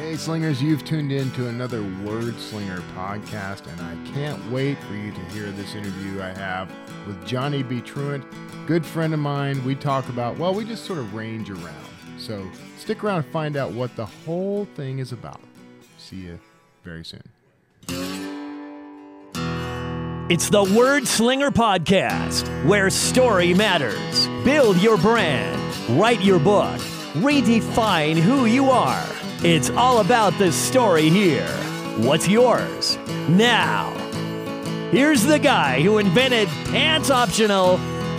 Hey Slingers, you've tuned in to another Word Slinger podcast, and I can't wait for you to hear this interview I have with Johnny B. Truant, good friend of mine. We talk about, well, we just sort of range around. So stick around and find out what the whole thing is about. See you very soon. It's the Word Slinger Podcast, where story matters. Build your brand, write your book, redefine who you are. It's all about the story here. What's yours? Now, here's the guy who invented Pants Optional,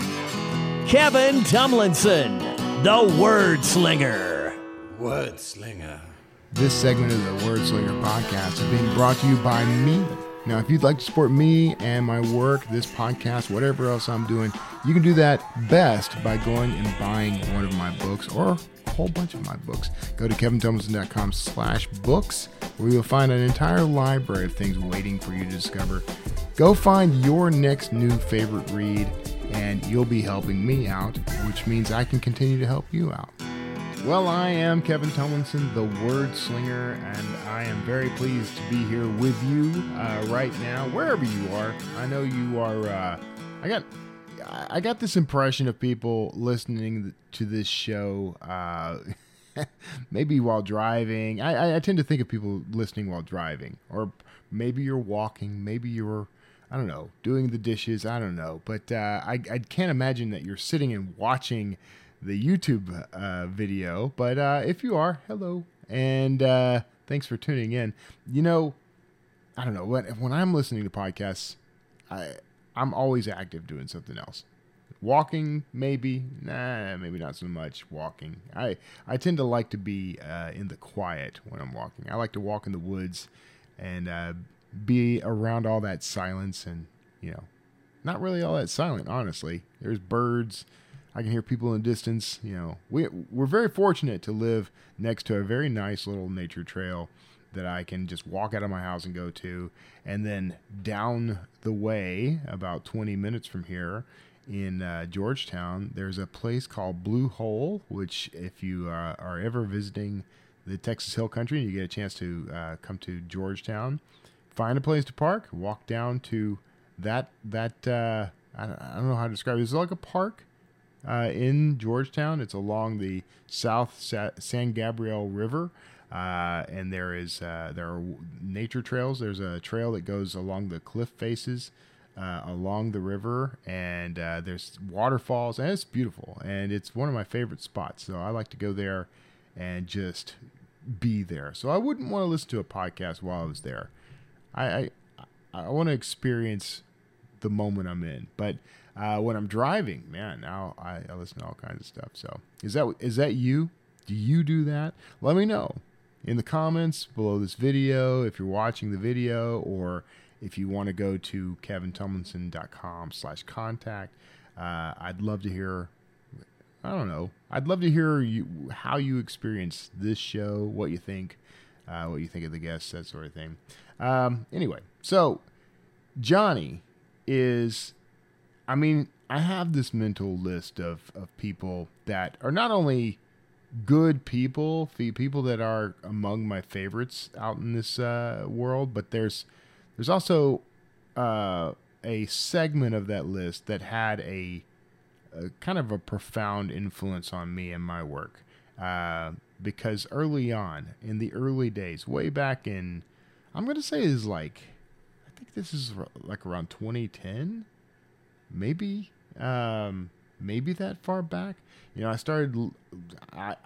Kevin Tomlinson, the Word Slinger. Word Slinger. This segment of the Word Slinger podcast is being brought to you by me. Now, if you'd like to support me and my work, this podcast, whatever else I'm doing, you can do that best by going and buying one of my books or a whole bunch of my books. Go to kevintomlinson.com/books, where you'll find an entire library of things waiting for you to discover. Go find your next new favorite read, and you'll be helping me out, which means I can continue to help you out. Well, I am Kevin Tomlinson, the Word Slinger, and I am very pleased to be here with you right now, wherever you are. I know you are. I got this impression of people listening to this show, maybe while driving. I tend to think of people listening while driving, or maybe you're walking, maybe you're, I don't know, doing the dishes. I don't know, but I can't imagine that you're sitting and watching the YouTube video, but if you are, hello, and thanks for tuning in. You know, I don't know, when I'm listening to podcasts, I'm always active doing something else. Walking, maybe, maybe not so much walking. I tend to like to be in the quiet when I'm walking. I like to walk in the woods and be around all that silence, and, you know, not really all that silent, honestly. There's birds. I can hear people in the distance. You know, we're very fortunate to live next to a very nice little nature trail that I can just walk out of my house and go to. And then down the way, about 20 minutes from here in Georgetown, there's a place called Blue Hole, which if you are ever visiting the Texas Hill Country and you get a chance to come to Georgetown, find a place to park, walk down to that I don't know how to describe it. It's like a park. In Georgetown. It's along the South San Gabriel River, and there are nature trails. There's a trail that goes along the cliff faces along the river, and there's waterfalls, and it's beautiful, and it's one of my favorite spots. So I like to go there and just be there. So I wouldn't want to listen to a podcast while I was there. I want to experience the moment I'm in, but when I'm driving, man, now I listen to all kinds of stuff. So is that you? Do you do that? Let me know in the comments below this video if you're watching the video, or if you want to go to kevintomlinson.com/contact. I'd love to hear. I don't know. I'd love to hear how you experience this show, what you think of the guests, that sort of thing. Anyway, so Johnny is. I mean, I have this mental list of people that are not only good people that are among my favorites out in this world, but there's also a segment of that list that had a kind of a profound influence on me and my work. Because early on, in the early days, way back in, I'm going to say is like, I think this is like around 2010. Maybe that far back. You know, I started. I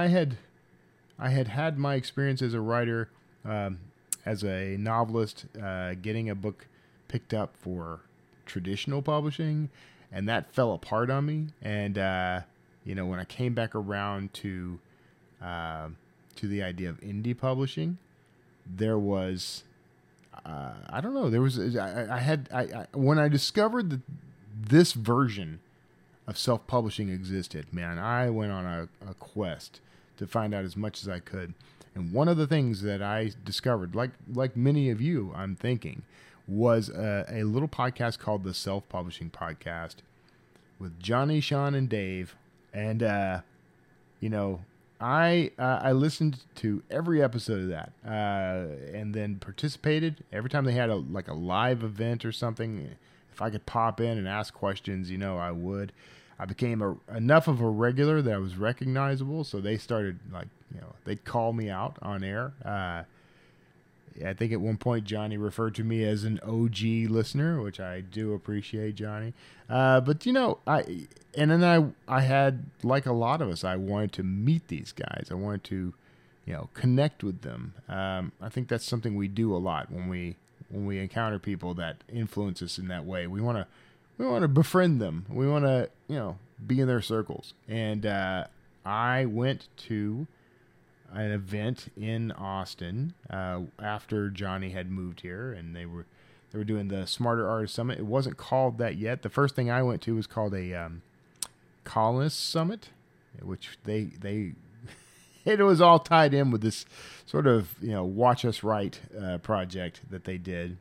had my experience as a writer, as a novelist, getting a book picked up for traditional publishing, and that fell apart on me. And you know, when I came back around to the idea of indie publishing, there was. I don't know. There was. When I discovered that this version of self-publishing existed, man, I went on a quest to find out as much as I could. And one of the things that I discovered, like many of you, I'm thinking, was a little podcast called the Self-Publishing Podcast with Johnny, Sean, and Dave. And, you know, I listened to every episode of that, and then participated every time they had a live event or something. If I could pop in and ask questions, I would. I became enough of a regular that I was recognizable, so they started they'd call me out on air. I think at one point Johnny referred to me as an OG listener, which I do appreciate, Johnny. But I had, like a lot of us, I wanted to meet these guys. I wanted to, connect with them. I think that's something we do a lot when we encounter people that influence us in that way. We want to befriend them. We want to be in their circles. And I went to an event in Austin after Johnny had moved here, and they were doing the Smarter Artist Summit. It wasn't called that yet. The first thing I went to was called a Colonist Summit, which they it was all tied in with this sort of Watch Us Write project that they did,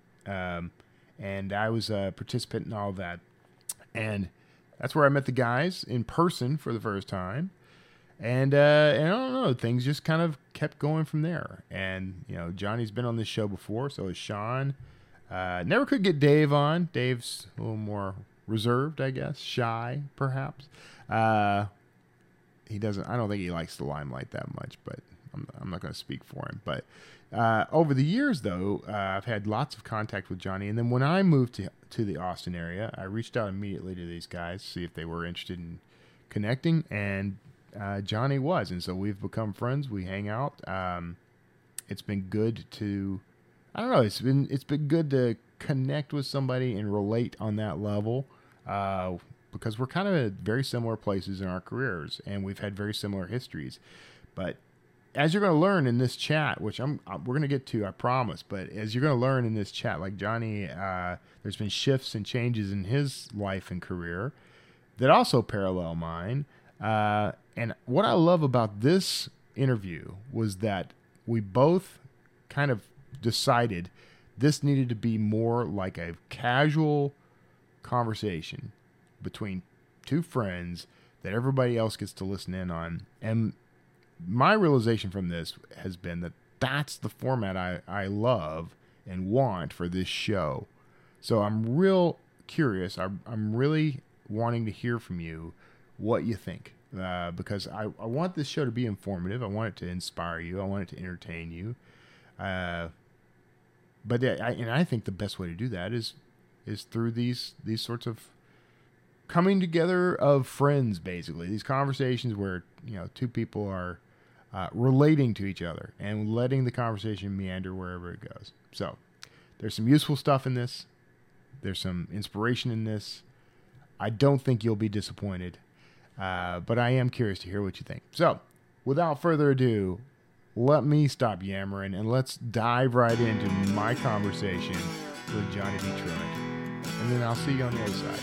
and I was a participant in all that, and that's where I met the guys in person for the first time. And I don't know, things just kind of kept going from there. And, Johnny's been on this show before, so is Sean. Never could get Dave on. Dave's a little more reserved, I guess. Shy, perhaps. I don't think he likes the limelight that much, but I'm not going to speak for him. But over the years, though, I've had lots of contact with Johnny. And then when I moved to the Austin area, I reached out immediately to these guys to see if they were interested in connecting, and Johnny was, and so we've become friends. We hang out. It's been good to, I don't know. It's been good to connect with somebody and relate on that level, because we're kind of at very similar places in our careers, and we've had very similar histories. But as you're going to learn in this chat, which we're going to get to, I promise. But as you're going to learn in this chat, like Johnny, there's been shifts and changes in his life and career that also parallel mine. And what I love about this interview was that we both kind of decided this needed to be more like a casual conversation between two friends that everybody else gets to listen in on. And my realization from this has been that that's the format I love and want for this show. So I'm real curious. I'm really wanting to hear from you what you think. Because I want this show to be informative. I want it to inspire you. I want it to entertain you. But I think the best way to do that is through these sorts of coming together of friends, basically. These conversations where two people are relating to each other and letting the conversation meander wherever it goes. So there's some useful stuff in this. There's some inspiration in this. I don't think you'll be disappointed. But I am curious to hear what you think. So, without further ado, let me stop yammering and let's dive right into my conversation with Johnny B. Truant. And then I'll see you on the other side.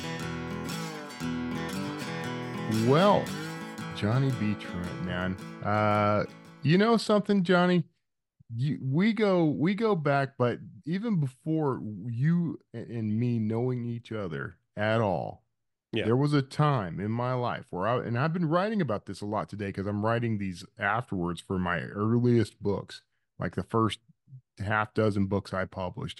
Well, Johnny B. Truant, man. You know something, Johnny? We go back, but even before you and me knowing each other at all. Yeah. There was a time in my life where I've been writing about this a lot today because I'm writing these afterwards for my earliest books, like the first half dozen books I published.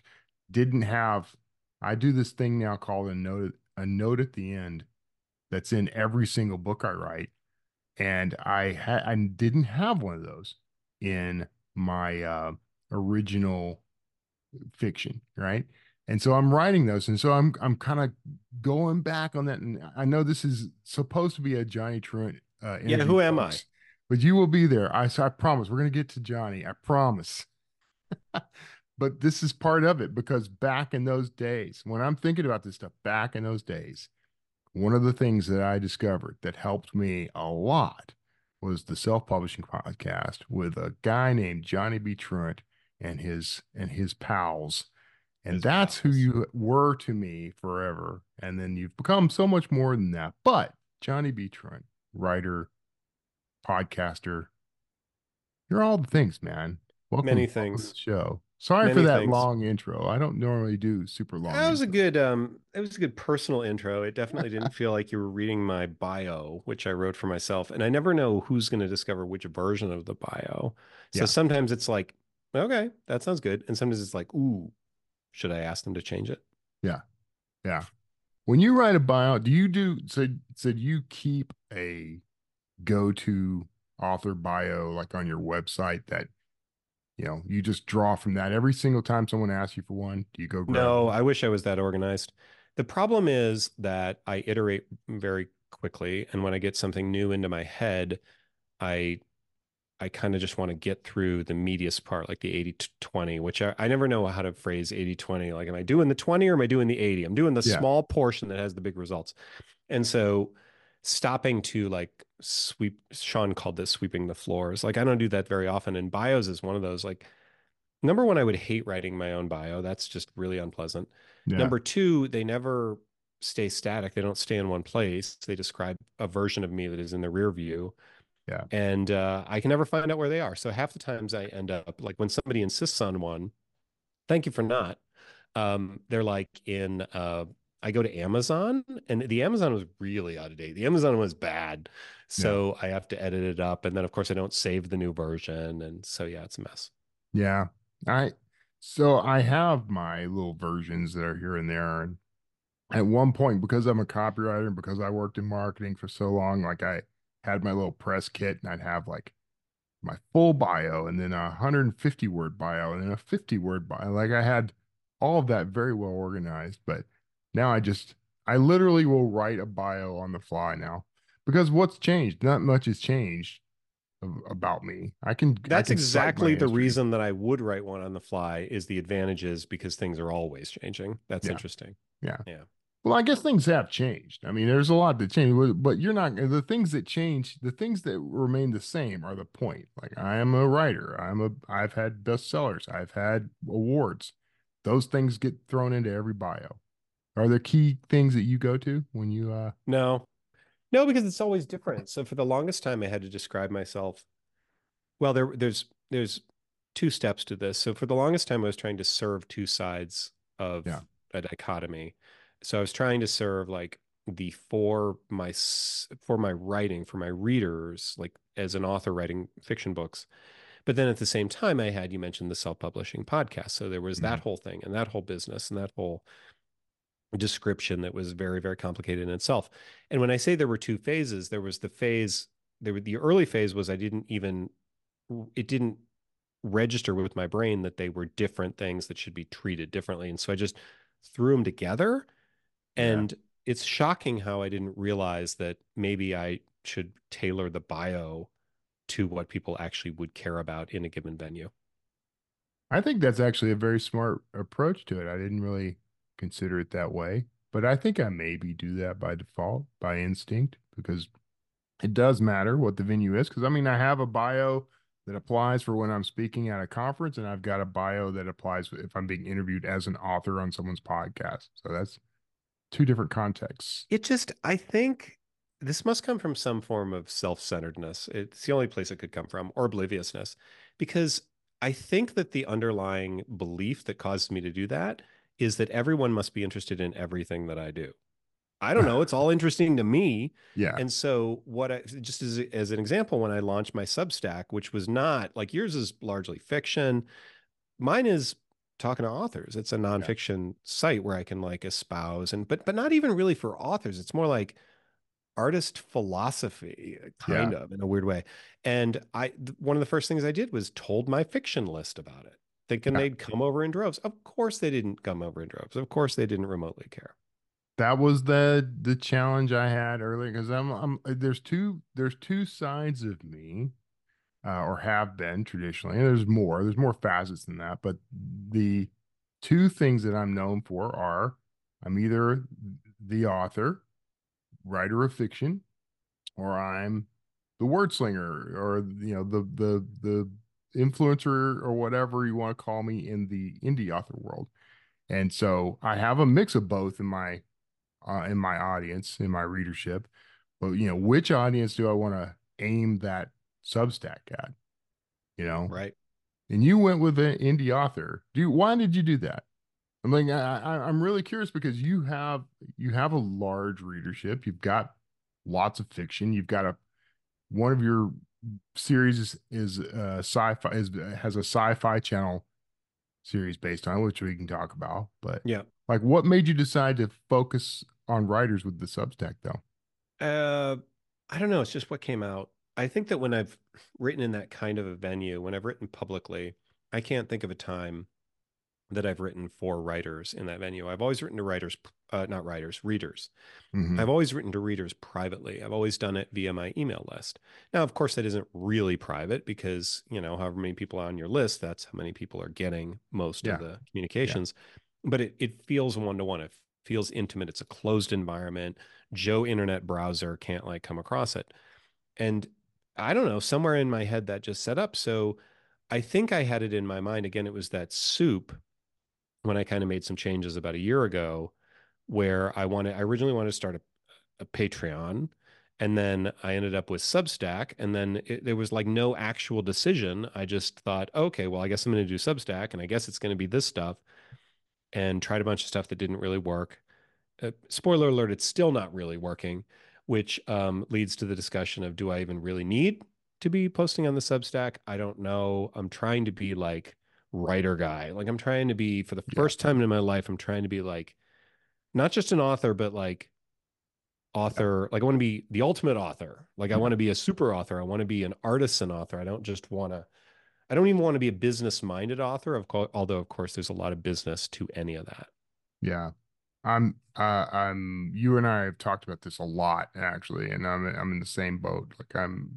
I do this thing now called a note at the end that's in every single book I write. And I didn't have one of those in my original fiction, right? And so I'm writing those, and so I'm kind of going back on that. And I know this is supposed to be a Johnny Truant interview. Yeah, who am I? But you will be there. I promise. We're going to get to Johnny. I promise. But this is part of it, because back in those days, when I'm thinking about this stuff, back in those days, one of the things that I discovered that helped me a lot was the self-publishing podcast with a guy named Johnny B. Truant and his pals. And that's who you were to me forever. And then you've become so much more than that. But Johnny B. Truant, writer, podcaster, you're all the things, man. Many things. To the show. Sorry for Many that things. long intro. I don't normally do super long That was a intros. good it was a good personal intro. It definitely didn't feel like you were reading my bio, which I wrote for myself. And I never know who's going to discover which version of the bio. So Yeah, sometimes it's like, okay, that sounds good. And sometimes it's like, ooh, should I ask them to change it? yeah, yeah. When you write a bio, do you do so do you keep a go-to author bio like on your website that you just draw from that every single time someone asks you for one? Do you go grab No, one? I wish I was that organized. The problem is that I iterate very quickly, and when I get something new into my head, I I kind of just want to get through the meatiest part, like the 80 to 20, which I never know how to phrase 80-20. Like, am I doing the 20 or am I doing the 80? I'm doing the Yeah, small portion that has the big results. And so stopping to like sweep, Sean called this sweeping the floors. Like, I don't do that very often. And bios is one of those. Like, number one, I would hate writing my own bio. That's just really unpleasant. yeah, Number two, they never stay static. They don't stay in one place. They describe a version of me that is in the rear view, yeah. and I can never find out where they are. So half the times I end up like when somebody insists on one, thank you for not. They're like in I go to Amazon, and the Amazon was really out of date. The Amazon was bad. Yeah. So I have to edit it up. And then of course I don't save the new version. And so yeah, it's a mess. Yeah. I so I have my little versions that are here and there. And at one point, because I'm a copywriter and because I worked in marketing for so long, like I had my little press kit and I'd have like my full bio and then a 150 word bio and then a 50 word bio. Like I had all of that very well organized, but now I literally will write a bio on the fly now because what's changed? Not much has changed about me. I That's can cite my exactly the history. reason that I would write one on the fly is the advantages because things are always changing. That's Yeah. interesting. Yeah. Yeah. Well, I guess things have changed. I mean, there's a lot that changed, but you're not the things that change, the things that remain the same are the point. Like I am a writer. I've had bestsellers. I've had awards. Those things get thrown into every bio. Are there key things that you go to when you No, no, because it's always different. So for the longest time, I had to describe myself. Well, there's two steps to this. So for the longest time, I was trying to serve two sides yeah. of a dichotomy. So I was trying to serve like the for my writing for my readers, like as an author writing fiction books. But then at the same time, I had you mentioned the self-publishing podcast. So there was that Mhm. whole thing and that whole business and that whole description that was very, very complicated in itself. And when I say there were two phases, there was the phase, the early phase was it didn't register with my brain that they were different things that should be treated differently. And so I just threw them together. Yeah. And it's shocking how I didn't realize that maybe I should tailor the bio to what people actually would care about in a given venue. I think that's actually a very smart approach to it. I didn't really consider it that way, but I think I maybe do that by default, by instinct, because it does matter what the venue is. Because I mean, I have a bio that applies for when I'm speaking at a conference, and I've got a bio that applies if I'm being interviewed as an author on someone's podcast. So that's two different contexts. I think this must come from some form of self-centeredness. It's the only place it could come from, or obliviousness, because I think that the underlying belief that causes me to do that is that everyone must be interested in everything that I do. I don't know. It's all interesting to me. Yeah. And so just as an example, when I launched my Substack, which was not like yours is largely fiction, mine is talking to authors. It's a Yeah. nonfiction site where I can like espouse but not even really for authors. It's more like artist philosophy, kind Yeah. of in a weird way. And one of the first things I did was told my fiction list about it, thinking Yeah. they'd come over in droves. Of course they didn't come over in droves. Of course they didn't remotely care. That was the challenge I had earlier because I'm there's two sides of me or have been traditionally. And there's more facets than that, but the two things that I'm known for are I'm either the author, writer of fiction, or I'm the word slinger, or the influencer, or whatever you want to call me in the indie author world. And so I have a mix of both in my audience, in my readership. But which audience do I want to aim that Substack at? You know, Right. and you went with an indie author. Why did you do that? I'm like, I'm really curious because you have a large readership. You've got lots of fiction. You've got one of your series is sci-fi has a sci-fi channel series based on it, which we can talk about. But Yeah. like, what made you decide to focus on writers with the Substack, though? Uh, I don't know. It's just what came out. I think that when I've written in that kind of a venue, when I've written publicly, I can't think of a time that I've written for writers in that venue. I've always written to writers, not writers, readers. Hmm. I've always written to readers privately. I've always done it via my email list. Now, of course, that isn't really private because, however many people are on your list, that's how many people are getting most of Yeah, the yeah, communications. But it feels one-to-one. It feels intimate. It's a closed environment. Joe Internet browser can't like come across it. And I don't know, somewhere in my head that just set up. So I think I had it in my mind. Again, it was that soup when I kind of made some changes about a year ago where I originally wanted to start a Patreon, and then I ended up with Substack, and then there was like no actual decision. I just thought, okay, well, I guess I'm going to do Substack, and I guess it's going to be this stuff, and tried a bunch of stuff that didn't really work. Spoiler alert, it's still not really working, which leads to the discussion of do I even really need to be posting on the Substack? I don't know. I'm trying to be like writer guy. Like I'm trying to be for the yeah, first time in my life, I'm trying to be like not just an author, but like yeah, author. Like I want to be the ultimate author. Like I yeah. want to be a super author. I want to be an artisan author. I don't even want to be a business minded author, although of course there's a lot of business to any of that. Yeah. You and I have talked about this a lot actually, and I'm in the same boat. Like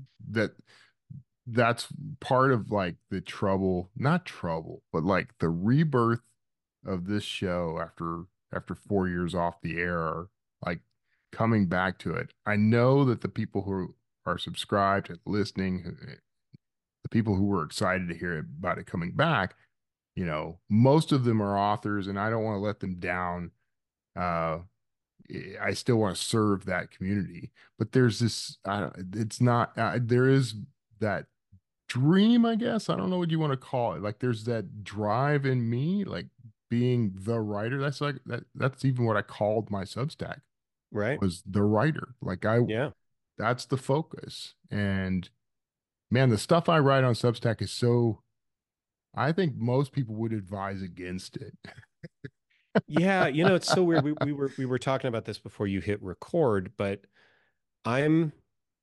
that's part of like the trouble, not trouble, but like the rebirth of this show after 4 years off the air, like coming back to it. I know that the people who are subscribed and listening, the people who were excited to hear about it coming back, most of them are authors, and I don't want to let them down. Uh, I still want to serve that community, but there's this. It's not. There is that dream, I guess. I don't know what you want to call it. Like there's that drive in me, like being the writer. That's like that. That's even what I called my Substack Right? was the writer. Yeah. That's the focus. And man, the stuff I write on Substack is so. I think most people would advise against it. Yeah, it's so weird. We were talking about this before you hit record, but I'm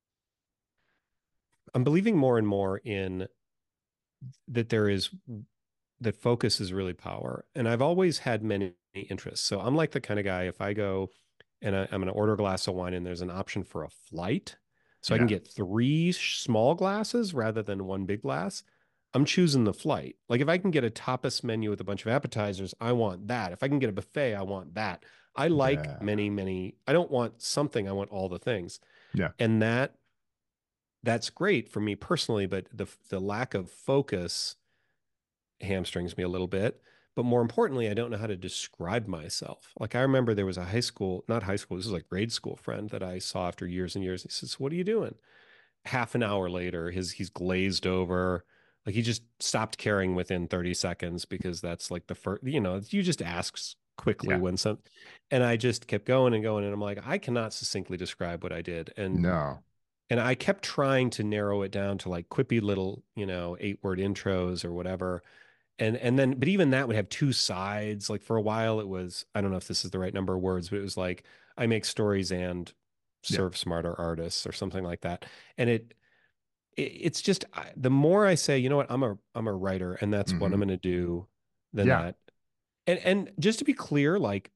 I'm believing more and more in that that focus is really power. And I've always had many interests. So I'm like the kind of guy, if I go and I'm going to order a glass of wine and there's an option for a flight, so I can Yeah, get three small glasses rather than one big glass, I'm choosing the flight. Like if I can get a tapas menu with a bunch of appetizers, I want that. If I can get a buffet, I want that. I like yeah, I don't want something, I want all the things. yeah. And that's great for me personally, but the lack of focus hamstrings me a little bit. But more importantly, I don't know how to describe myself. Like I remember there was a not high school, this was like grade school friend that I saw after years and years. He says, "What are you doing?" Half an hour later, he's glazed over. Like he just stopped caring within 30 seconds because that's like the first, you just ask quickly Yeah. when some, and I just kept going and going. And I'm like, I cannot succinctly describe what I did. No. And I kept trying to narrow it down to like quippy little, 8-word intros or whatever. And then, but even that would have two sides. Like for a while, it was, I don't know if this is the right number of words, but it was like, I make stories and Yeah. serve smarter artists or something like that. And it's just the more I say, you know what, I'm a writer and that's what I'm Hmm. going to do, than Yeah. that. And just to be clear, like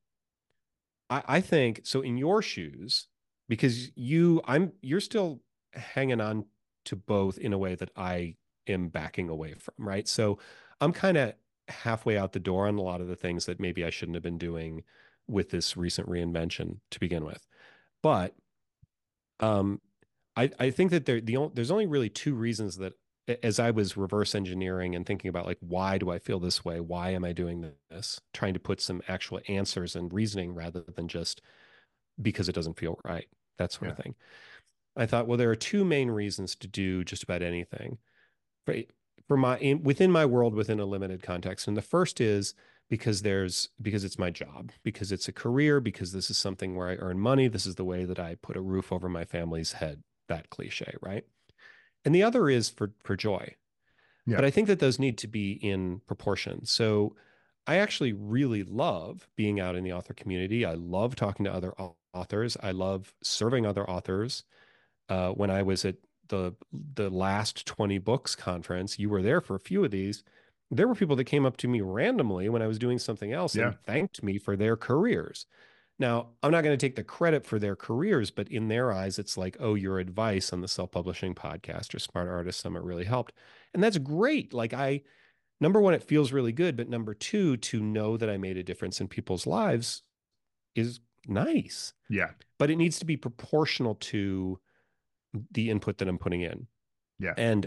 I think so in your shoes, because you're still hanging on to both in a way that I am backing away from, right? So I'm kind of halfway out the door on a lot of the things that maybe I shouldn't have been doing with this recent reinvention to begin with. But um, I think that there's only really two reasons that as I was reverse engineering and thinking about like why do I feel this way? Why am I doing this? Trying to put some actual answers and reasoning rather than just because it doesn't feel right, that sort of Yeah. thing. I thought, well, there are two main reasons to do just about anything. Right? within my world, within a limited context. And the first is because it's my job, because it's a career, because this is something where I earn money. This is the way that I put a roof over my family's head. That cliche, right? And the other is for joy. Yeah. But I think that those need to be in proportion. So I actually really love being out in the author community. I love talking to other authors. I love serving other authors. When I was at the last 20 books conference, you were there for a few of these. There were people that came up to me randomly when I was doing something else Yeah. and thanked me for their careers. Now, I'm not going to take the credit for their careers, but in their eyes, it's like, oh, your advice on the self-publishing podcast or Smart Artist Summit really helped. And that's great. Like number one, it feels really good. But number two, to know that I made a difference in people's lives is nice. Yeah. But it needs to be proportional to the input that I'm putting in. Yeah. And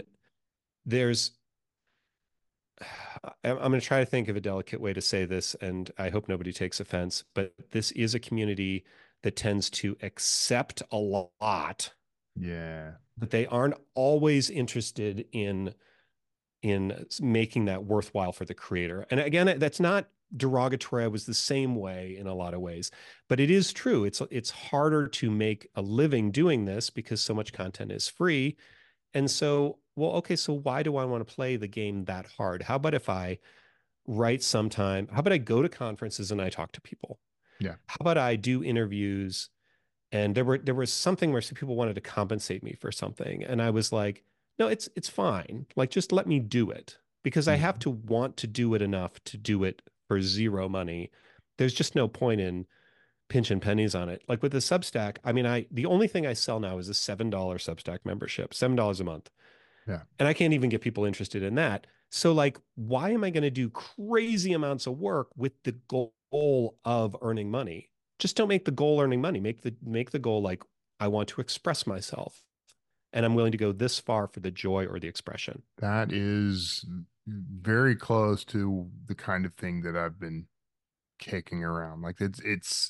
I'm going to try to think of a delicate way to say this, and I hope nobody takes offense, but this is a community that tends to accept a lot, Yeah. but they aren't always interested in making that worthwhile for the creator. And again, that's not derogatory. I was the same way in a lot of ways, but it is true. It's harder to make a living doing this because so much content is free. And so, well, okay, so why do I want to play the game that hard? How about if I write sometime? How about I go to conferences and I talk to people? Yeah. How about I do interviews? And there was something where some people wanted to compensate me for something, and I was like, no, it's fine. Like, just let me do it because I have to want to do it enough to do it for zero money. There's just no point in pinching pennies on it. Like with the Substack, I mean, the only thing I sell now is a $7 Substack membership, $7 a month. Yeah. And I can't even get people interested in that. So like, why am I going to do crazy amounts of work with the goal of earning money? Just don't make the goal earning money. Make the goal like, I want to express myself and I'm willing to go this far for the joy or the expression. That is very close to the kind of thing that I've been kicking around. Like it's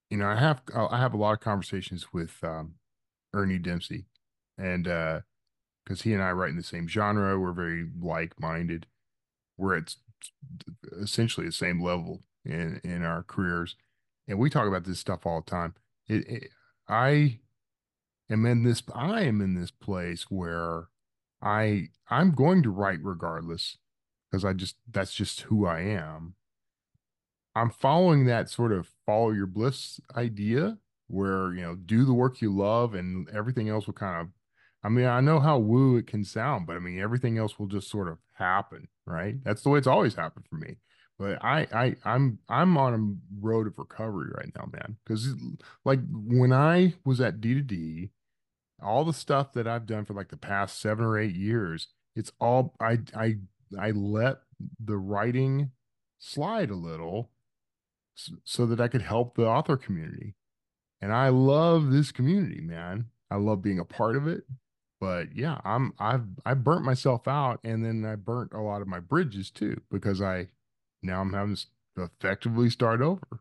I have a lot of conversations with Ernie Dempsey, and because he and I write in the same genre, we're very like-minded. We're at essentially the same level in our careers, and we talk about this stuff all the time. I I am in this place where I'm going to write regardless because that's just who I am. I'm following that sort of follow your bliss idea where, do the work you love and everything else will kind of, I mean, I know how woo it can sound, but I mean, everything else will just sort of happen, right? That's the way it's always happened for me. But I'm on a road of recovery right now, man. Because like when I was at D2D, all the stuff that I've done for like the past 7 or 8 years, it's all I let the writing slide a little so that I could help the author community. And I love this community, man. I love being a part of it. But yeah, I burnt myself out, and then I burnt a lot of my bridges too because now I'm having to effectively start over.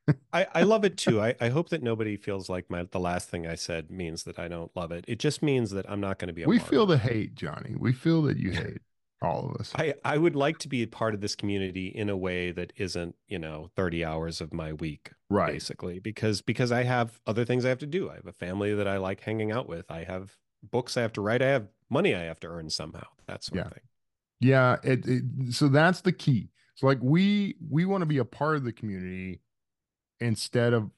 I love it too. I hope that nobody feels like the last thing I said means that I don't love it. It just means that I'm not going to be a We martyr. feel the hate, Johnny. We feel that you hate all of us. I would like to be a part of this community in a way that isn't, 30 hours of my week, Right. basically, because I have other things I have to do. I have a family that I like hanging out with. I have books I have to write. I have money I have to earn somehow. That sort of thing. Yeah. So that's the key. So like we want to be a part of the community instead of,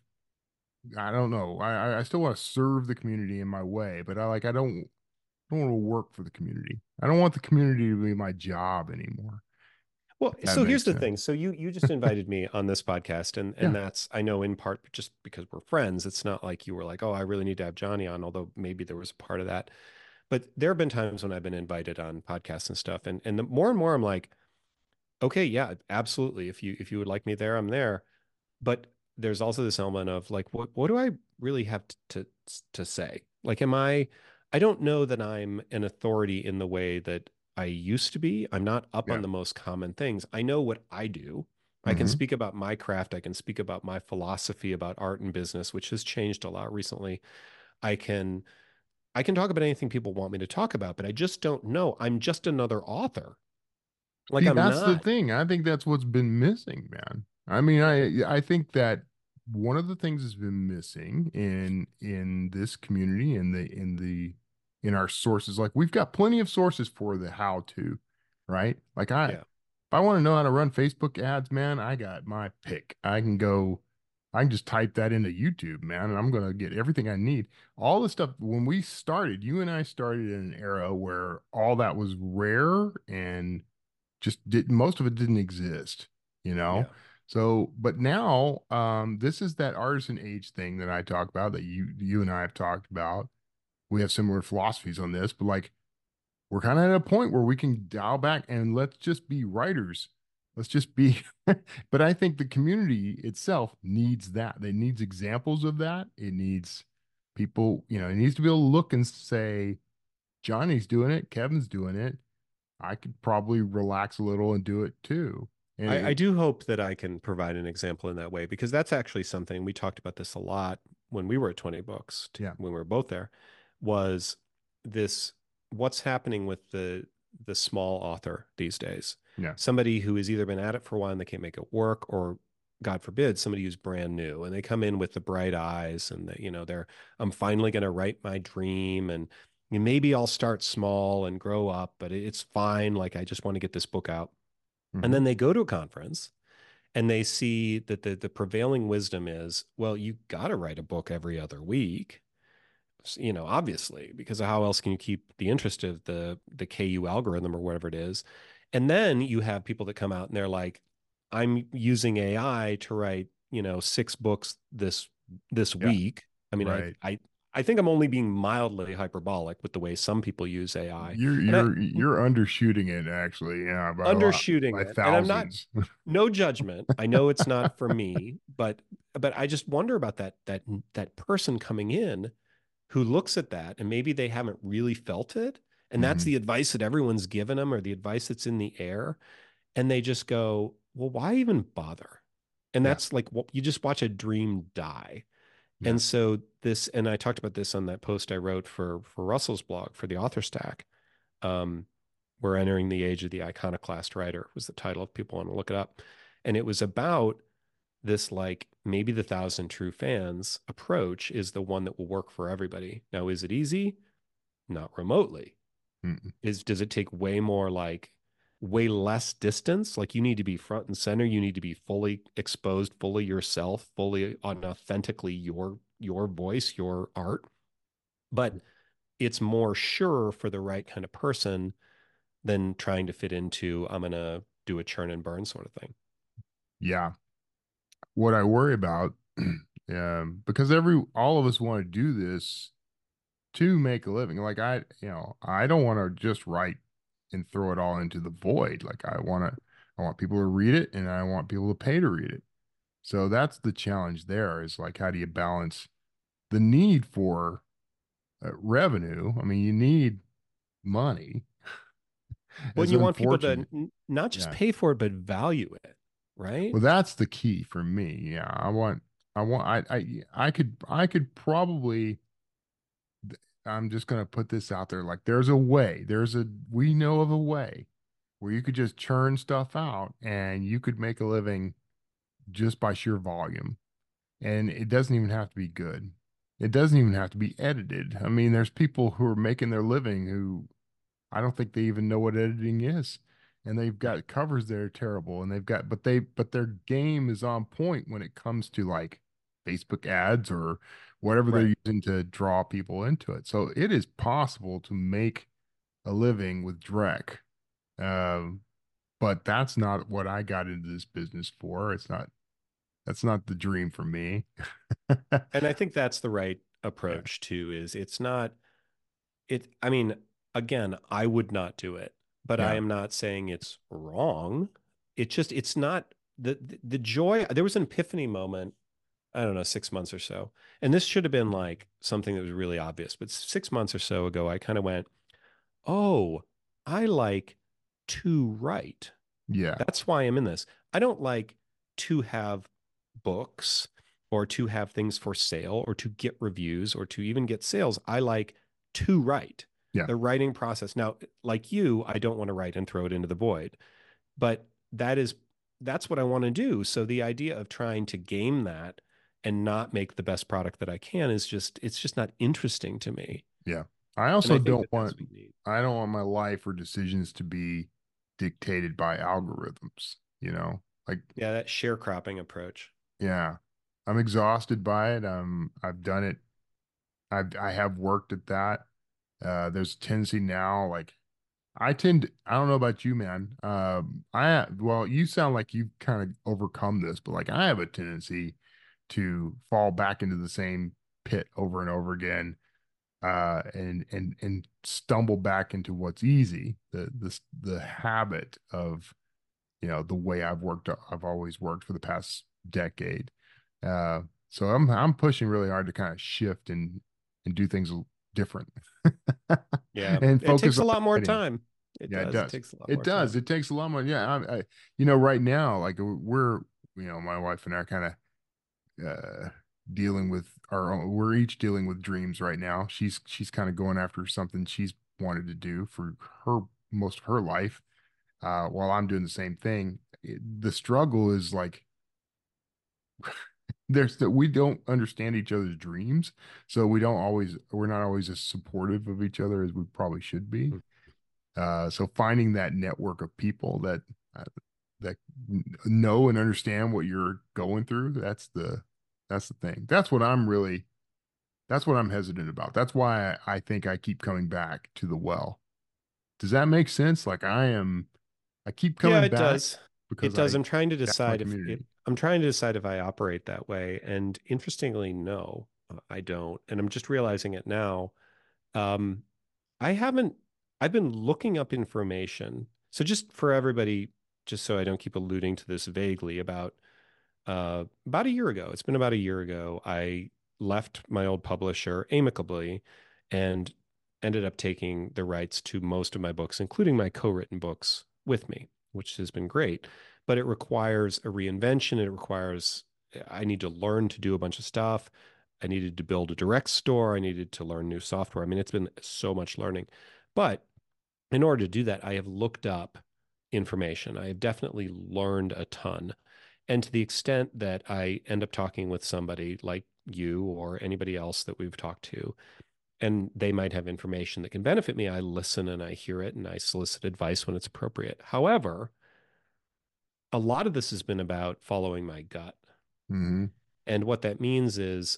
I don't know. I still want to serve the community in my way, but I don't want to work for the community. I don't want the community to be my job anymore. Well, That so here's makes the sense. thing. So you just invited me on this podcast, and Yeah. that's, I know, in part just because we're friends. It's not like you were like, oh, I really need to have Johnny on, although maybe there was a part of that. But there have been times when I've been invited on podcasts and stuff, and the more and more I'm like, okay, yeah, absolutely. If you would like me there, I'm there. But there's also this element of like, what do I really have to say? Like, I don't know that I'm an authority in the way that I used to be. I'm not up on Yeah. the most common things. I know what I do. I can Hmm. speak about my craft. I can speak about my philosophy about art and business, which has changed a lot recently. I can I can talk about anything people want me to talk about, but I just don't know. I'm just another author. Like See, I'm that's the not. thing. I think that's what's been missing, man. I mean, I think that one of the things that's been missing in this community, in our sources, like we've got plenty of sources for the how to, right? Like Yeah. if I want to know how to run Facebook ads, man, I got my pick. I can just type that into YouTube, man, and I'm gonna get everything I need. All the stuff when we started, you and I started in an era where all that was rare and just did most of it didn't exist, you know? Yeah. So, but now, this is that artisan age thing that I talk about that you and I have talked about. We have similar philosophies on this, but like we're kind of at a point where we can dial back and let's just be writers. Let's just be, but I think the community itself needs that. It needs examples of that. It needs people, it needs to be able to look and say, Johnny's doing it, Kevin's doing it. I could probably relax a little and do it too. And I do hope that I can provide an example in that way because that's actually something we talked about this a lot when we were at 20 books, yeah, when we were both there, was this what's happening with the small author these days. yeah, Somebody who has either been at it for a while and they can't make it work, or God forbid, somebody who's brand new and they come in with the bright eyes and they're I'm finally going to write my dream and maybe I'll start small and grow up, but it's fine. Like I just want to get this book out. And hmm then they go to a conference and they see that the prevailing wisdom is, well, you got to write a book every other week, obviously, because how else can you keep the interest of the KU algorithm or whatever it is? And then you have people that come out and they're like, I'm using AI to write, 6 books this yeah, week. I mean, right. I think I'm only being mildly hyperbolic with the way some people use AI. You're And I you're you're undershooting it actually, yeah, by a lot, undershooting by it. And I'm not thousands. no judgment. I know it's not for me, but I just wonder about that person coming in who looks at that and maybe they haven't really felt it. And that's hmm the advice that everyone's given them or the advice that's in the air. And they just go, well, why even bother? And Yeah, that's like, you just watch a dream die. yeah, And so and I talked about this on that post I wrote for Russell's blog for the author stack. Um, we're entering the age of the iconoclast writer was the title if people want to look it up. And it was about this, like, maybe the 1,000 true fans approach is the one that will work for everybody. Now, is it easy? Not remotely. mm, Does it take way less distance? Like you need to be front and center. You need to be fully exposed, fully yourself, fully and authentically your voice, your art. But it's more sure for the right kind of person than trying to fit into I'm gonna do a churn and burn sort of thing. yeah. What I worry about, because all of us want to do this to make a living. Like I don't want to just write and throw it all into the void. Like I want people to read it and I want people to pay to read it. So that's the challenge there is like, how do you balance the need for revenue? I mean, you need money When as you want people to unfortunate. not just Yeah. pay for it, but value it, right? Well, that's the key for me. Yeah. I could probably, I'm just going to put this out there. Like we know of a way where you could just churn stuff out and you could make a living just by sheer volume. And it doesn't even have to be good. It doesn't even have to be edited. I mean, there's people who are making their living who I don't think they even know what editing is. And they've got covers that are terrible and but their game is on point when it comes to like Facebook ads or whatever they're Right. using to draw people into it. So it is possible to make a living with Drek. Um, but that's not what I got into this business for. That's not the dream for me. And I think that's the right Yeah. approach too, is it's not I mean, again, I would not do it, but I Yeah. am not saying it's wrong. It's not the joy. There was an epiphany moment, I don't know, 6 months or so. And this should have been like something that was really obvious, but 6 months or so ago, I kind of went, oh, I like to write. Yeah. That's why I'm in this. I don't like to have books or to have things for sale or to get reviews or to even get sales. I like to write. Yeah. The writing process. Now, like you, I don't want to write and throw it into the void, but that's what I want to do. So the idea of trying to game that and not make the best product that I can is it's just not interesting to me. Yeah. I And I also think don't that that's want, what you need. I don't want my life or decisions to be dictated by algorithms, you know? Like, Yeah, that sharecropping approach. yeah, I'm exhausted by it. I've done it. I have worked at that. There's a tendency now, like I don't know about you, man. Well, you sound like you've kind of overcome this, but like I have a tendency to fall back into the same pit over and over again, and stumble back into what's easy, the habit of, the way I've always worked for the past decade. So I'm pushing really hard to kind of shift and do things different Yeah, and it focus takes a on lot more writing. time. It Yeah, it does. It does. takes a lot It more does. time. It takes a lot more. Yeah, right now, like my wife and I are kind of dealing with our own, we're each dealing with dreams right now. She's kind of going after something she's wanted to do for her most of her life, while I'm doing the same thing. The struggle is like there's that we don't understand each other's dreams, so we're not always as supportive of each other as we probably should be. Mm. So finding that network of people uh, that know and understand what you're going through, that's the thing. That's what I'm hesitant about. That's why I think I keep coming back to the well. Does that make sense? Like I keep Yeah, coming it back does. It because does. I I'm trying to that's my decide if community. I'm trying to decide if I operate that way. And interestingly, no, I don't. And I'm just realizing it now. Um, I haven't, I've been looking up information. So just for everybody, just so I don't keep alluding to this vaguely, about a year ago, it's been about a year ago, I left my old publisher amicably and ended up taking the rights to most of my books, including my co-written books, with me, which has been great. But it requires a reinvention. I need to learn to do a bunch of stuff. I needed to build a direct store. I needed to learn new software. I mean, it's been so much learning. But in order to do that, I have looked up information. I have definitely learned a ton. And to the extent that I end up talking with somebody like you or anybody else that we've talked to, and they might have information that can benefit me, I listen and I hear it and I solicit advice when it's appropriate. However, a lot of this has been about following my gut. Hmm. And what that means is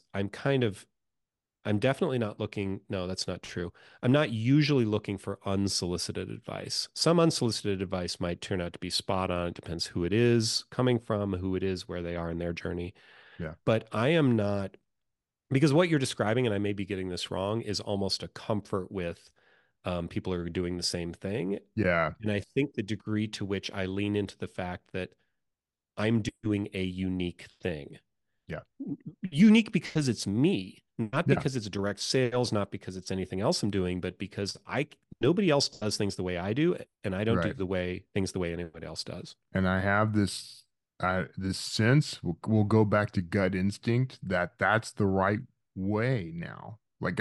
I'm definitely not looking. No, that's not true. I'm not usually looking for unsolicited advice. Some unsolicited advice might turn out to be spot on. It depends who it is coming from, who it is, where they are in their journey. Yeah. But I am not, because what you're describing, and I may be getting this wrong, is almost a comfort with people who are doing the same thing. Yeah. And I think the degree to which I lean into the fact that I'm doing a unique thing. Yeah. Unique because it's me, not Yeah. because it's direct sales, not because it's anything else I'm doing, but because nobody else does things the way I do, and I don't do Right. things the way anybody else does. And I have this sense, we'll go back to gut instinct, that that's the right way now. Like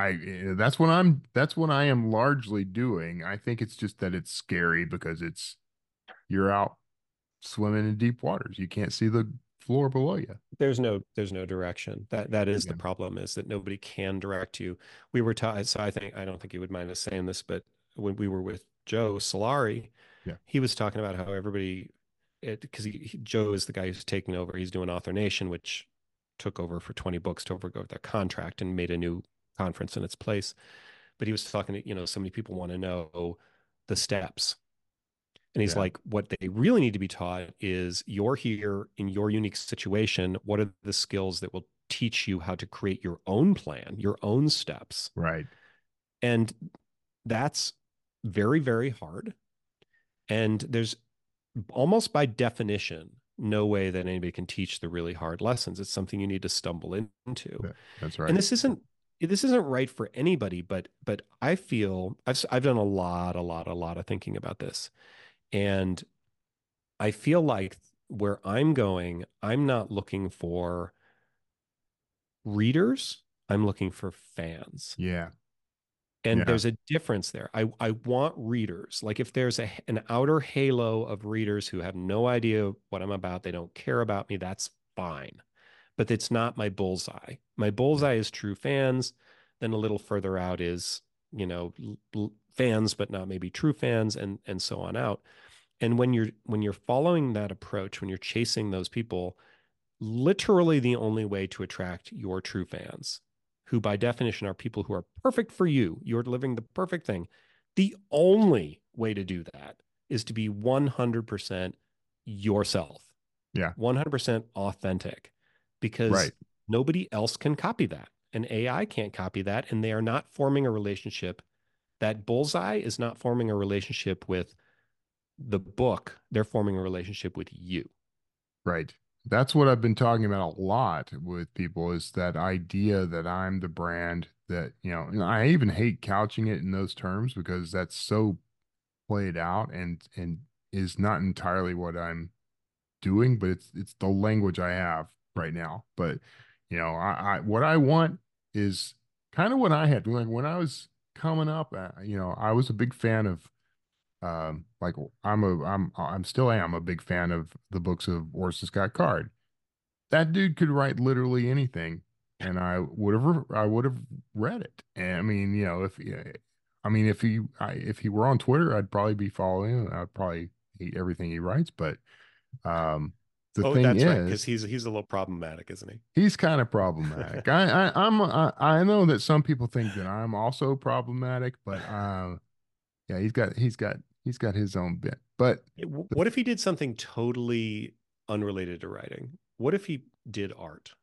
that's what I am largely doing. I think it's just that it's scary because you're out swimming in deep waters. You can't see the floor below you. There's no direction. That is Yeah. the problem, is that nobody can direct you. We were taught, so I don't think you would mind us saying this, but when we were with Joe Solari, Yeah. he was talking about how because Joe is the guy who's taking over. He's doing Author Nation, which took over for 20 books to overgo their contract and made a new conference in its place. But he was talking to, so many people want to know the steps. And he's Yeah. like, what they really need to be taught is, you're here in your unique situation. What are the skills that will teach you how to create your own plan, your own steps? Right. And that's very, very hard. And there's almost by definition no way that anybody can teach the really hard lessons. It's something you need to stumble into. That's And right. this isn't right for anybody, but I feel I've done a lot of thinking about this. And I feel like where I'm going, I'm not looking for readers. I'm looking for fans. Yeah. And Yeah. there's a difference there. I want readers. Like if there's an outer halo of readers who have no idea what I'm about, they don't care about me, that's fine. But it's not my bullseye. My Yeah. bullseye is true fans. Then a little further out is, fans, but not maybe true fans, and so on out. And when you're following that approach, when you're chasing those people, literally the only way to attract your true fans, who by definition are people who are perfect for you, you're living the perfect thing. The only way to do that is to be 100% yourself, Yeah. 100% authentic, because Right. nobody else can copy that. And AI can't copy that. And they are not forming a relationship. That bullseye is not forming a relationship with the book. They're forming a relationship with you. Right. That's what I've been talking about a lot with people is that idea that I'm the brand that, and I even hate couching it in those terms because that's so played out and is not entirely what I'm doing, but it's the language I have right now. But I what I want is kind of what I had like when I was coming up. I was a big fan of like I'm still am a big fan of the books of Orson Scott Card. That dude could write literally anything, and I would have read it. And I mean, if yeah, I mean if he were on Twitter, I'd probably be following him. I'd probably hate everything he writes, but um, the Oh, thing that's right, because is, he's a little problematic, isn't he? he's kind of problematic. I know that some people think that I'm also problematic, but yeah, he's got his own bit. But the, What if he did something totally unrelated to writing? What if he did art?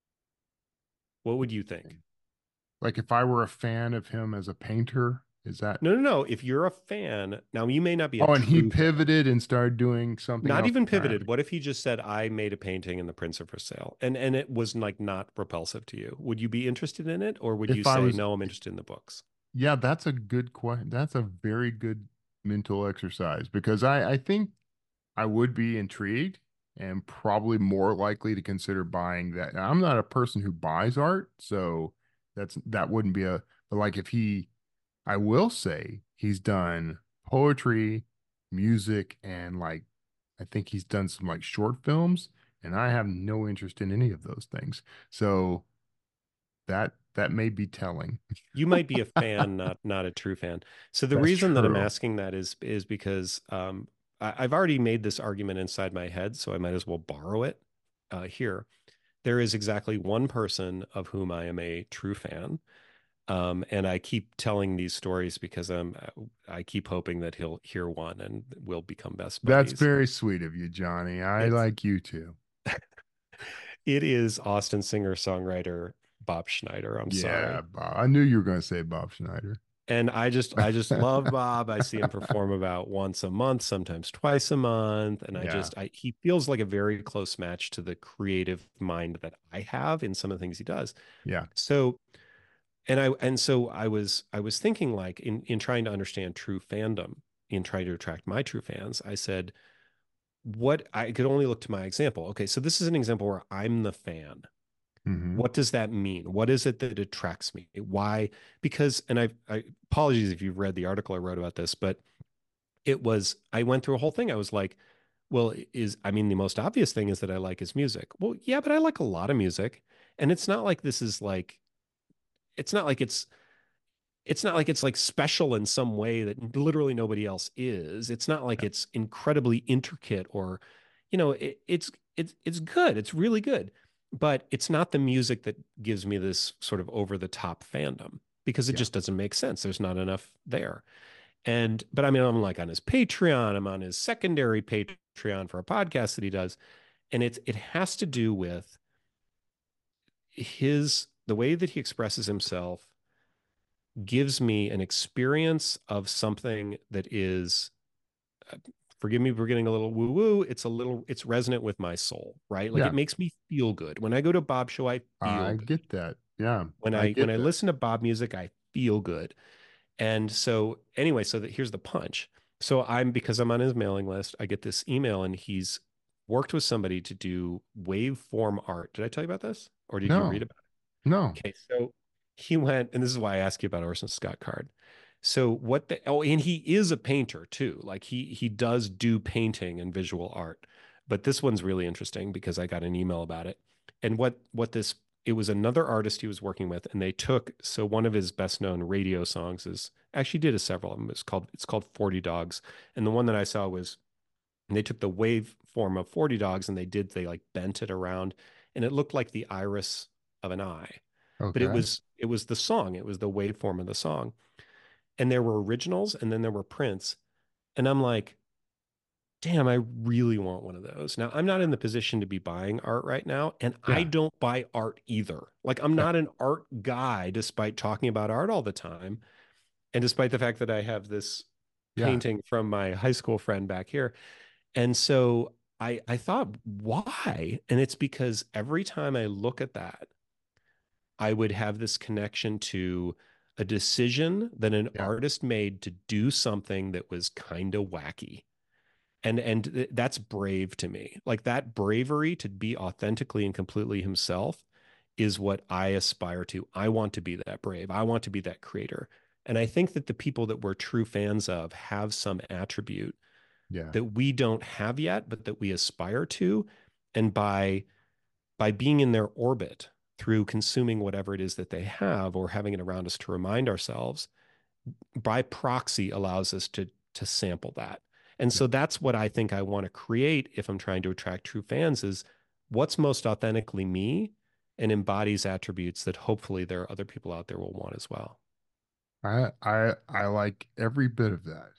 What would you think? like if I were a fan of him as a painter, is that? No, no, no. If you're a fan, now you may not be a Oh, and he true fan. pivoted and started doing something Not else even entirely. pivoted. What if he just said, "I made a painting and the prints are for sale," and it was like not repulsive to you? Would you be interested in it, or would you If I say, was, "No, I'm interested in the books"? yeah, that's a good question. That's a very good mental exercise because I think I would be intrigued and probably more likely to consider buying that. Now, I'm not a person who buys art, so that wouldn't be but like if I will say he's done poetry, music, and like I think he's done some like short films, and I have no interest in any of those things. So that may be telling. You might be a fan, not a true fan. So the That's reason that I'm true. asking that is because I've already made this argument inside my head, so I might as well borrow it here. There is exactly one person of whom I am a true fan. And I keep telling these stories because I keep hoping that he'll hear one and we'll become best That's buddies. very sweet of you, Johnny. I It's like you too. it is Austin singer-songwriter Bob Schneider. I'm Yeah, sorry. Bob. I knew you were going to say Bob Schneider. And I just love Bob. I see him perform about once a month, sometimes twice a month. And Yeah, he feels like a very close match to the creative mind that I have in some of the things he does. yeah. So and so I was thinking like in trying to understand true fandom, in trying to attract my true fans, I said, what I could only look to my example. Okay, so this is an example where I'm the fan. Hmm. What does that mean? What is it that attracts me? Why? Because, and I apologies if you've read the article I wrote about this, but I went through a whole thing. I was like, well, I mean, the most obvious thing is that I like his music. Well, yeah, but I like a lot of music. And it's not like this is like, it's not like it's not like it's like special in some way that literally nobody else is. It's not like Yeah, it's incredibly intricate or, it's good. It's really good, but it's not the music that gives me this sort of over the top fandom because it yeah. just doesn't make sense. There's not enough there. But I mean, I'm like on his Patreon, I'm on his secondary Patreon for a podcast that he does. And it has to do with the way that he expresses himself gives me an experience of something that is, uh, forgive me for getting a little woo woo. It's resonant with my soul, right? Like it Yeah, makes me feel good. When I go to Bob show, I feel I good. get that. Yeah, When I I get that. listen to Bob music, I feel good. And so anyway, here's the punch. So because I'm on his mailing list, I get this email and he's worked with somebody to do waveform art. Did I tell you about this? Or did you read No, about no. it? Okay, so he went, and this is why I asked you about Orson Scott Card. So and he is a painter too. Like he does do painting and visual art. But this one's really interesting because I got an email about it. And what this it was another artist he was working with, and they took so one of his best known radio songs is actually did a several of them. It's called 40 Dogs. And the one that I saw was they took the wave form of 40 Dogs and they like bent it around and it looked like the iris of an eye. But it Okay. was the song, it was the waveform of the song. And there were originals and then there were prints. And I'm like, damn, I really want one of those. Now, I'm not in the position to be buying art right now, and I Yeah. don't buy art either. Like, I'm Yeah. not an art guy, despite talking about art all the time. And despite the fact that I have this Yeah. painting from my high school friend back here. And so I thought, why? And it's because every time I look at that, I would have this connection to a decision that an Yeah. artist made to do something that was kind of wacky. And that's brave to me. Like that bravery to be authentically and completely himself is what I aspire to. I want to be that brave. I want to be that creator. And I think that the people that we're true fans of have some attribute Yeah. that we don't have yet, but that we aspire to. And by being in their orbit through consuming whatever it is that they have or having it around us to remind ourselves, by proxy allows us to sample that. And Yeah. so that's what I think I want to create if I'm trying to attract true fans is what's most authentically me and embodies attributes that hopefully there are other people out there will want as well. I like every bit of that.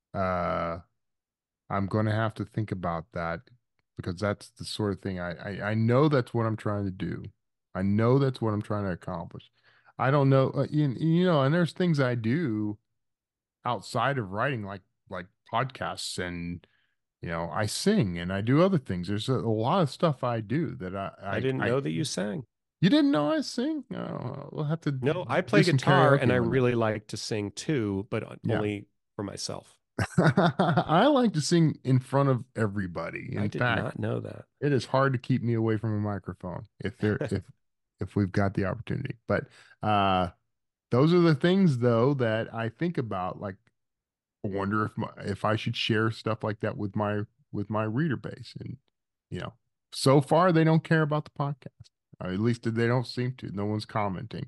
I'm going to have to think about that because that's the sort of thing I know that's what I'm trying to do. I know that's what I'm trying to accomplish. I don't know, and there's things I do outside of writing, like podcasts, and I sing and I do other things. There's a lot of stuff I do that I didn't I know that you sang. you didn't know I sing? Oh, we'll have to No, I do play some guitar and karaoke I one night. really like to sing too, but Yeah. only for myself. I like to sing in front of everybody. I In did fact, not know that. it is hard to keep me away from a microphone if we've got the opportunity. But uh those are the things though that I think about. Like, I wonder if I should share stuff like that with my reader base. And you know, so far they don't care about the podcast. At least they don't seem to. No one's commenting.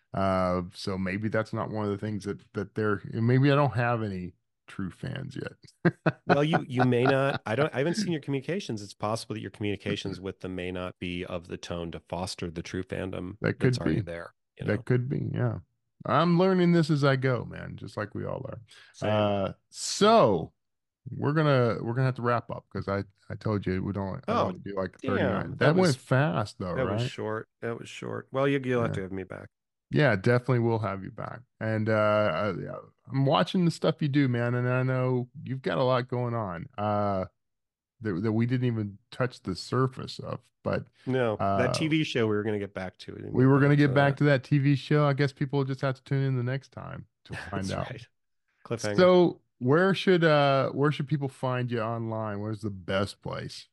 So maybe that's not one of the things that they're. Maybe I don't have any true fans yet. Well, you may not. I haven't seen your communications. It's possible that your communications with them may not be of the tone to foster the true fandom That that's could already be. there, you know. That could be. Yeah. I'm learning this as I go, man, just like we all are. Same. So we're gonna have to wrap up because I told you I'd Oh, only do like 39. damn. That went fast though, That was right? short. That was short. Well, you'll have Yeah. to have me back. Yeah, definitely will have you back. And yeah, I'm watching the stuff you do, man, and I know you've got a lot going on. That we didn't even touch the surface of, but No, that uh TV show we were going to get back to. We didn't we get were gonna back to get back that. to that TV show. I guess people will just have to tune in the next time to find That's out. right. Cliffhanger. So where should people find you online? Where's the best place?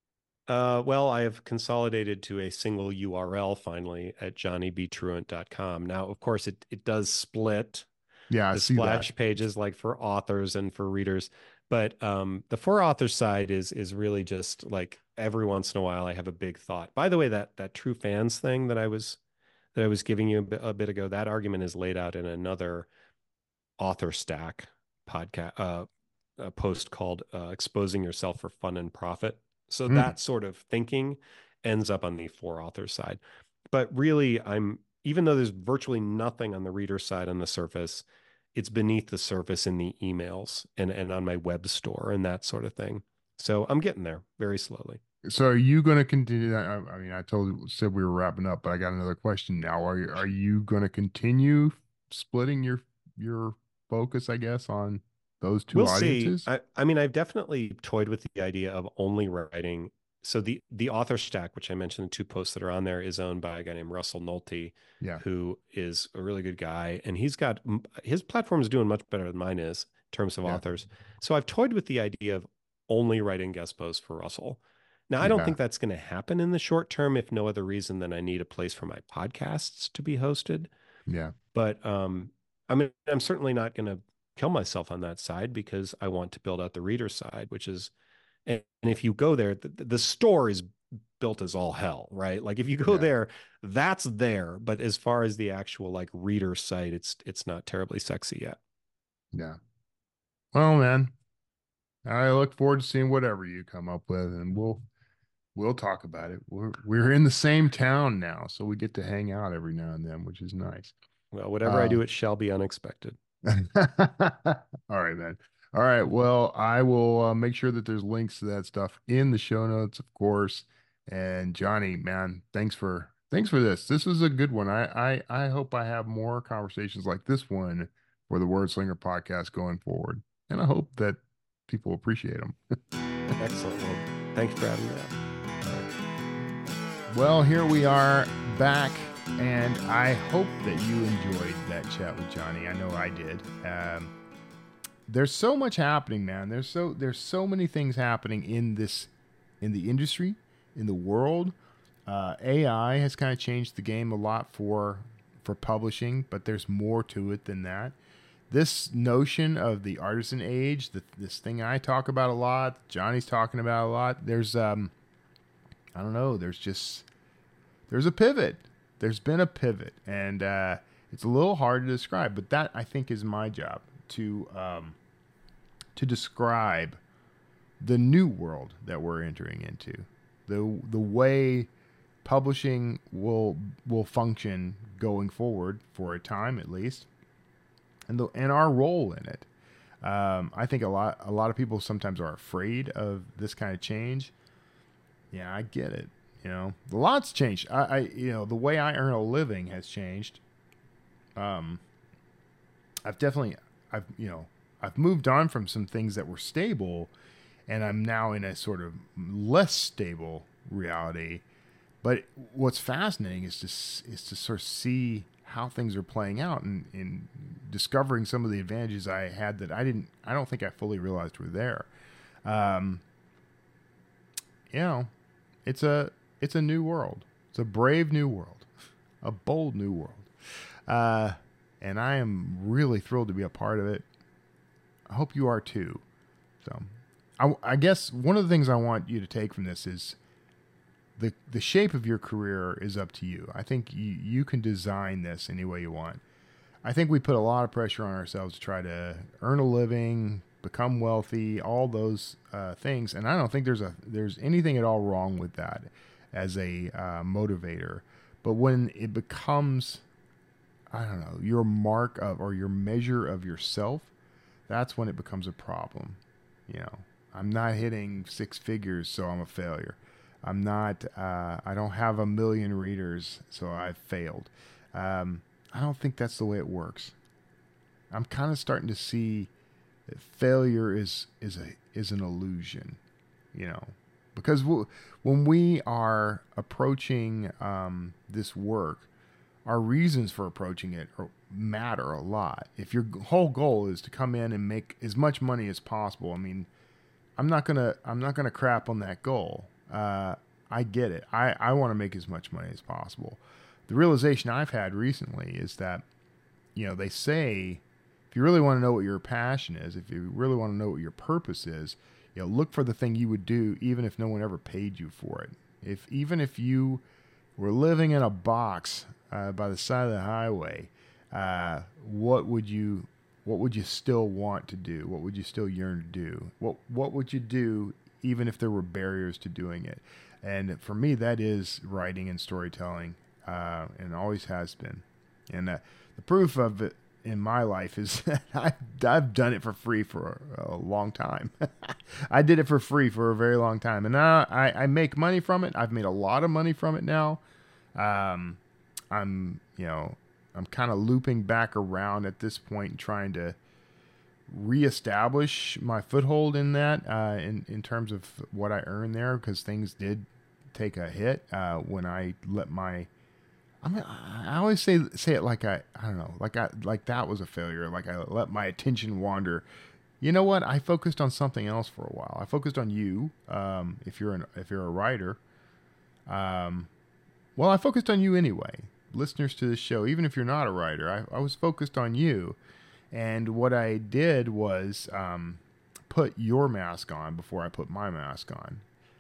Well, I have consolidated to a single URL finally at johnnybtruant.com. Now, of course, it does split Yeah, I the see that. splash pages like for authors and for readers. But the for authors side is really just like every once in a while I have a big thought. By the way, that true fans thing that I was giving you a bit ago, that argument is laid out in another author stack podcast a post called exposing yourself for fun and profit. So Mm. that sort of thinking ends up on the for author side. But really, I'm even though there's virtually nothing on the reader side on the surface, it's beneath the surface in the emails and on my web store and that sort of thing. So I'm getting there very slowly. So are you going to continue? I mean, said we were wrapping up, but I got another question now. Are you going to continue splitting your focus, I guess, on those two We'll see. audiences? I mean, I've definitely toyed with the idea of only writing. So the author stack, which I mentioned, the two posts that are on there, is owned by a guy named Russell Nolte, Yeah, who is a really good guy, and his platform is doing much better than mine is in terms of yeah, authors. So I've toyed with the idea of only writing guest posts for Russell. Now, I don't yeah, think that's going to happen in the short term, if no other reason than I need a place for my podcasts to be hosted. Yeah. But I mean, I'm certainly not going to kill myself on that side because I want to build out the reader side, which is, and if you go there, the store is built as all hell, right? Like if you go Yeah. there, that's there. But as far as the actual like reader site, it's not terribly sexy yet. Yeah. Well, man, I look forward to seeing whatever you come up with, and we'll talk about it. We're in the same town now, so we get to hang out every now and then, which is nice. Well, whatever I Uh, do, it shall be unexpected. all right, man. All right. Well, I will make sure that there's links to that stuff in the show notes, of course. And Johnny, man, thanks for this. This was a good one. I hope I have more conversations like this one for the Word Slinger podcast going forward, and I hope that people appreciate them. Excellent. Well, thanks for having me on. Well, here we are back, and I hope that you enjoyed that chat with Johnny. I know I did. There's so much happening, man. There's so many things happening in the industry, in the world. AI has kind of changed the game a lot for publishing, but there's more to it than that. This notion of the artisan age, this thing I talk about a lot, Johnny's talking about a lot. There's I don't know. There's a pivot. There's been a pivot, and it's a little hard to describe. But that, I think, is my job to describe the new world that we're entering into, the way publishing will function going forward for a time at least, and our role in it. I think a lot of people sometimes are afraid of this kind of change. Yeah, I get it. A lot's changed. The way I earn a living has changed. I've moved on from some things that were stable, and I'm now in a sort of less stable reality. But what's fascinating is to sort of see how things are playing out and discovering some of the advantages I had that I don't think I fully realized were there. It's a new world. It's a brave new world, a bold new world. And I am really thrilled to be a part of it. I hope you are too. So I guess one of the things I want you to take from this is the shape of your career is up to you. I think you can design this any way you want. I think we put a lot of pressure on ourselves to try to earn a living, become wealthy, all those things. And I don't think there's anything at all wrong with that as a motivator. But when it becomes, I don't know, your mark of or your measure of yourself, that's when it becomes a problem. I'm not hitting six figures, so I'm a failure. I'm not, I don't have 1 million readers, so I've failed. I don't think that's the way it works. I'm kind of starting to see that failure is an illusion, because when we are approaching this work, our reasons for approaching it matter a lot. If your whole goal is to come in and make as much money as possible, I mean, I'm not gonna crap on that goal. I get it. I want to make as much money as possible. The realization I've had recently is that, they say, if you really want to know what your passion is, if you really want to know what your purpose is, look for the thing you would do even if no one ever paid you for it. Even if you were living in a box by the side of the highway, what would you still want to do? What would you still yearn to do? What would you do even if there were barriers to doing it? And for me, that is writing and storytelling, and always has been. And the proof of it in my life is that I've done it for free for a long time. I did it for free for a very long time, and now I make money from it. I've made a lot of money from it now. I'm kind of looping back around at this point and trying to reestablish my foothold in that, in terms of what I earn there, because things did take a hit when I let my. I always say it like I don't know, like that was a failure. Like I let my attention wander. You know what? I focused on something else for a while. I focused on you. If you're a writer, well, I focused on you anyway. listeners to the show, even if you're not a writer, I was focused on you. And what I did was put your mask on before I put my mask on.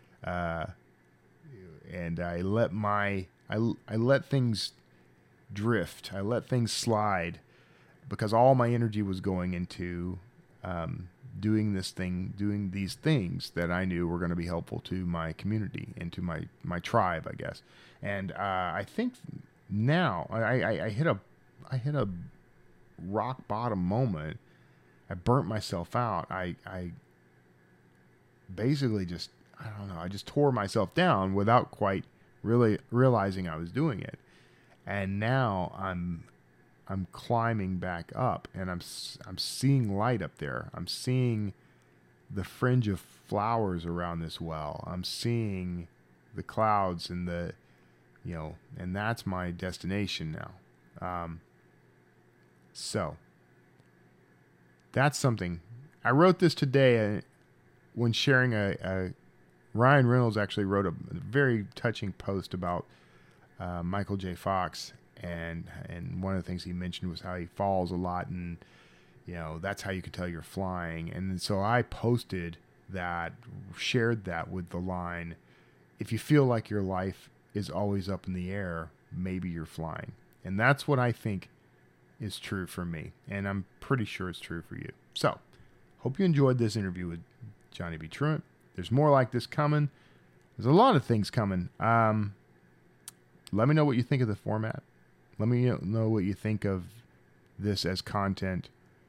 And I let things drift. I let things slide because all my energy was going into doing these things that I knew were going to be helpful to my community and to my tribe, I guess. And I think now I hit a rock bottom moment. I burnt myself out. I basically just, I don't know, I just tore myself down without quite really realizing I was doing it. And now I'm climbing back up, and I'm seeing light up there. I'm seeing the fringe of flowers around this well. I'm seeing the clouds and and that's my destination now. So that's something. I wrote this today when sharing Ryan Reynolds actually wrote a very touching post about Michael J. Fox, and one of the things he mentioned was how he falls a lot, and that's how you can tell you're flying. And so I posted that, shared that with the line, if you feel like your life is always up in the air, maybe you're flying. And that's what I think is true for me, and I'm pretty sure it's true for you. So hope you enjoyed this interview with Johnny B. Truant. There's more like this coming. There's a lot of things coming. Let me know what you think of the format. Let me know what you think of this as content.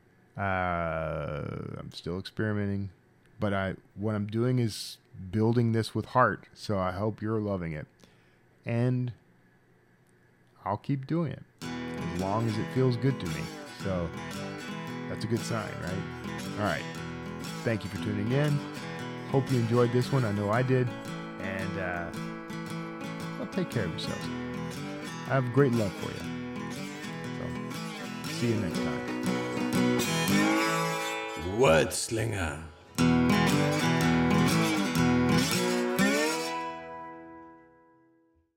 I'm still experimenting, but what I'm doing is building this with heart. So I hope you're loving it, and I'll keep doing it as long as it feels good to me. So that's a good sign, right? All right. Thank you for tuning in. Hope you enjoyed this one. I know I did. And well, take care of yourselves. I have great love for you. So see you next time. Wordslinger.